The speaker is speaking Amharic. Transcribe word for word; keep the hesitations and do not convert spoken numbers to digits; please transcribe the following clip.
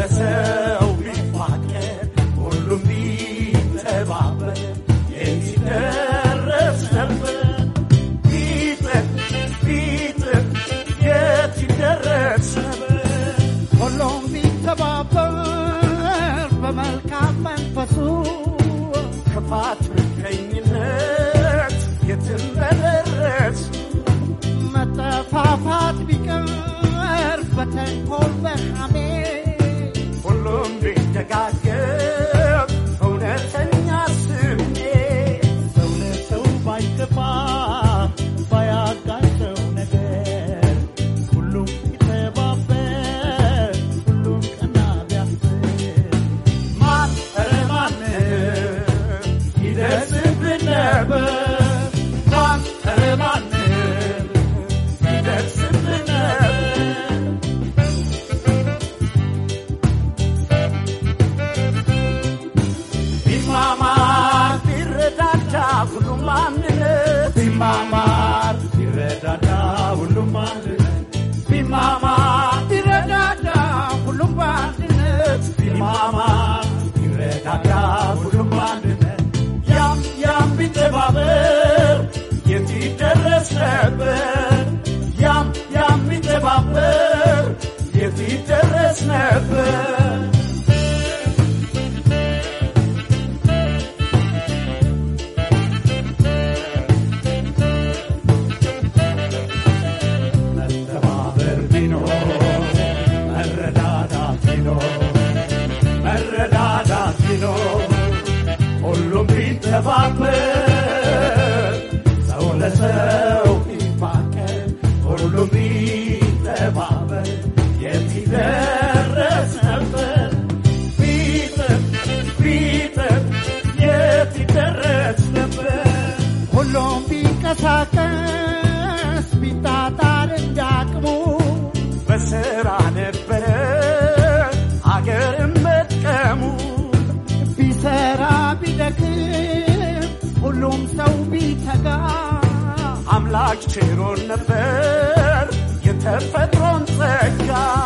ለሰው ቢፋቀር ሁሉም ቢተባበር የትደረስ ነበር ቢጥር ቢጥር የትደረስ ነበር ሁሉም ቢተባበር በመልካም መንፈሱ ክፋት ምቀኝነት የትም በደረስ መጠፋፋት ቢቀር በተንኮል በሐሜት ሁሉም ቢደጋገፍ እውነተኛ ስሜት ሰው ለሰው ባይገባ ባያጋጨው ነገር ሁሉም ቢተባበር ሁሉም ቀና ቢያስብ ማን ኧረ ማን ይደርስብን ነበር ማን ኧረ ማን ይደርስብን ነበር ቢማማር ቢረዳዳ ሁሉም አንድነት ቢማማር ቢረዳዳ ሁሉም አንድነት ቢማማር ቢረዳዳ ሁሉም በአንድነት ቢማማር ቢረዳዳ ሁሉም አንድነት ያም ያም ቢተባበር የት ይደረስ ነበር ያም ያም ቢተባበር የት ይደረስ ነበር መተባበር ቢኖር መረዳዳት ቢኖር መረዳዳት ቢኖር ሁሉም ቢተባበር ሰው ለሰው ቢፋቀር ሁሉም ቢተባበር የት ይደረስ ነበር ቢጥር ቢጥር የት ይደረስ ነበር ሁሉም ቢንቀሳቀስ ቢጣጣር እንዳቅሙ በሥራ ነበረ አገርም መጥቀሙ ቢሰራ ቢደክም ሁሉም ሰው ቢተጋ አምላክ ችሮን ነበር የተፈጥሮን ጸጋ